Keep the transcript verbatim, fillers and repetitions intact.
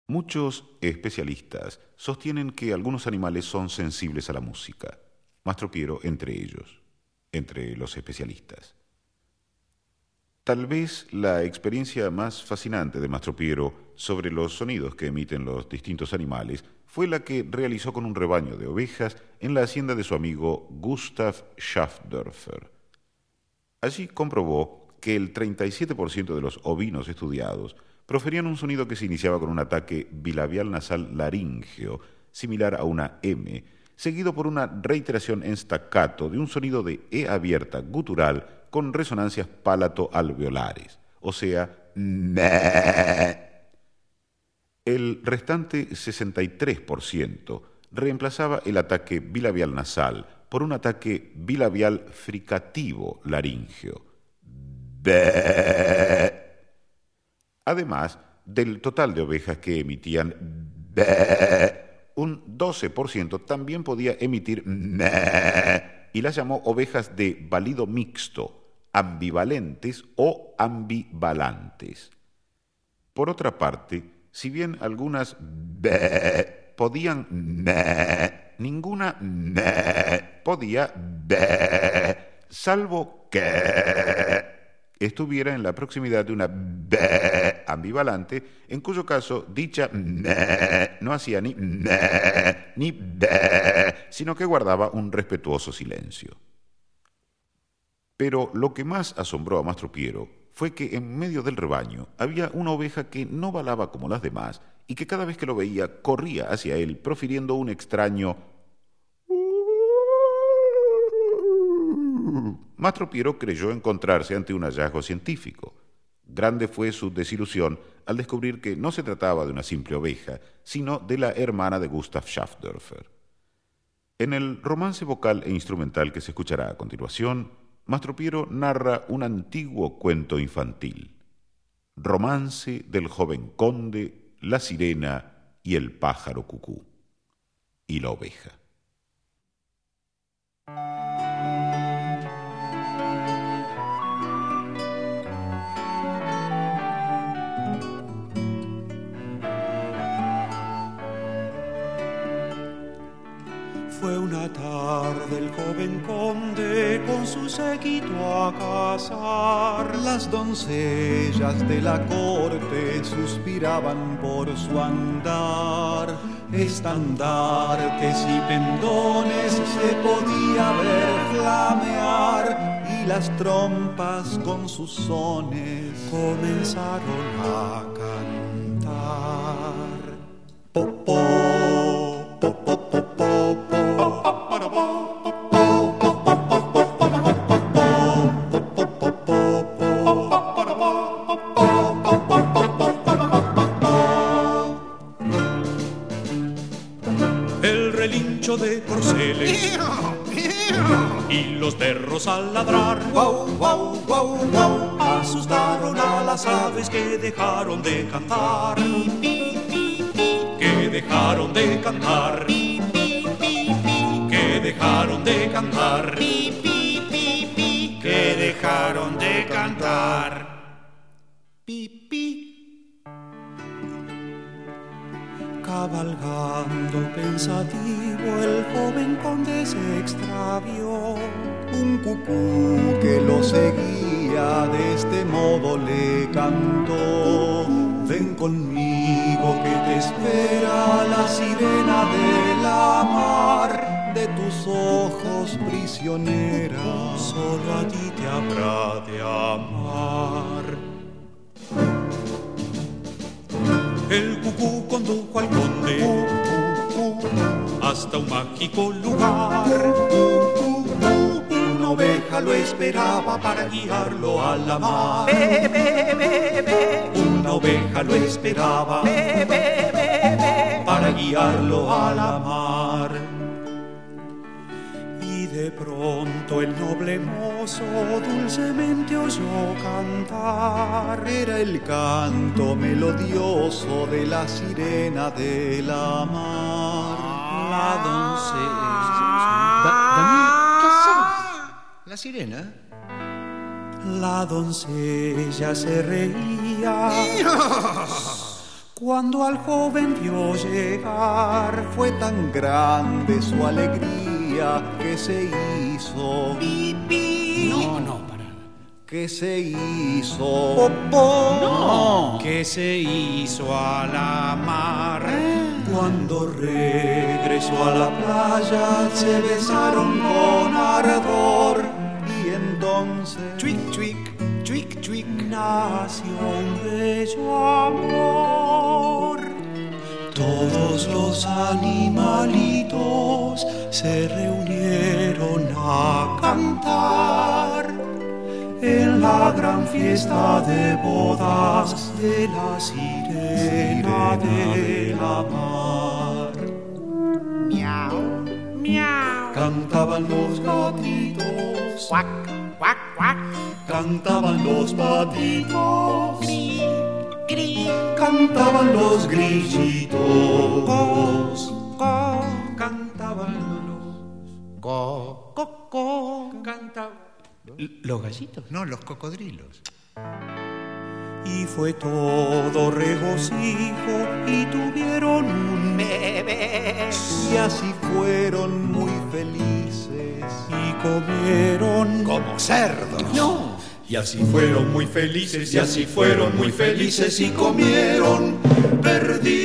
Muchos especialistas sostienen que algunos animales son sensibles a la música, Mastro Piero entre ellos, entre los especialistas. Tal vez la experiencia más fascinante de Mastro Piero sobre los sonidos que emiten los distintos animales fue la que realizó con un rebaño de ovejas en la hacienda de su amigo Gustav Schaffdörfer. Allí comprobó que el treinta y siete por ciento de los ovinos estudiados proferían un sonido que se iniciaba con un ataque bilabial nasal laríngeo, similar a una M, seguido por una reiteración en staccato de un sonido de E abierta gutural con resonancias palato-alveolares, o sea, meh. El restante sesenta y tres por ciento reemplazaba el ataque bilabial nasal por un ataque bilabial fricativo laríngeo. Be. Además del total de ovejas que emitían be, un doce por ciento también podía emitir me, y las llamó ovejas de balido mixto, ambivalentes o ambivalantes. Por otra parte, si bien algunas be podían me, ninguna me podía be, salvo que estuviera en la proximidad de una be ambivalante, en cuyo caso dicha me no hacía ni me ni be, sino que guardaba un respetuoso silencio. Pero lo que más asombró a Mastro Piero fue que en medio del rebaño había una oveja que no balaba como las demás y que cada vez que lo veía corría hacia él profiriendo un extraño Mastro Piero creyó encontrarse ante un hallazgo científico. Grande fue su desilusión al descubrir que no se trataba de una simple oveja, sino de la hermana de Gustav Schaffdörfer. En el romance vocal e instrumental que se escuchará a continuación, Mastro Piero narra un antiguo cuento infantil. Romance del joven conde, la sirena y el pájaro cucú. Y la oveja. Fue una tarde el joven conde con su séquito a cazar. Las doncellas de la corte suspiraban por su andar. Estandartes y pendones se podía ver flamear, y las trompas con sus sones comenzaron a cantar. Popó, popó, popó. El relincho de corceles y los perros al ladrar, guau, guau, guau, guau, asustaron a las aves que dejaron de cantar, que dejaron de cantar, que dejaron de cantar, que dejaron de cantar. Pi, pi. Cabalgando pensativo, el joven conde se extravió. Un cucú que lo seguía de este modo le cantó: ven conmigo que te espera la sirena de la mar, de tus ojos prisionera, solo a ti te habrá de amar. El cucú condujo al conde hasta un mágico lugar. Una oveja lo esperaba para guiarlo a la mar. Be, be, be, be. Una oveja lo esperaba be, be, be, be. para guiarlo a la mar. Y de pronto el noble mozo dulcemente oyó cantar. Era el canto melodioso de la sirena de la mar. La doncella. Da- Daniel, ¿qué haces? ¿La sirena? La doncella se reía Cuando al joven vio llegar, fue tan grande su alegría que se hizo pipí. No, no, para. Que se hizo popó. No, que se hizo a la mar. Cuando regresó a la playa, se besaron con ardor. Y entonces, chuic, chuic, chuic, chuic, nació un bello amor. Todos los animalitos se reunieron a cantar en la gran fiesta de bodas de la sirena de la mar. Miau, miau. Cantaban los gatitos, cuac, cuac, cuac. Cantaban los patitos, cri, cri. Cantaban los grillitos, co, co. Cantaban los co, co, co. Cantaban los gallitos, no, los cocodrilos. Y fue todo regocijo y tuvieron un bebé. Y así fueron muy felices y comieron como cerdos. No. Y así fueron muy felices y así fueron muy felices y comieron perdidos.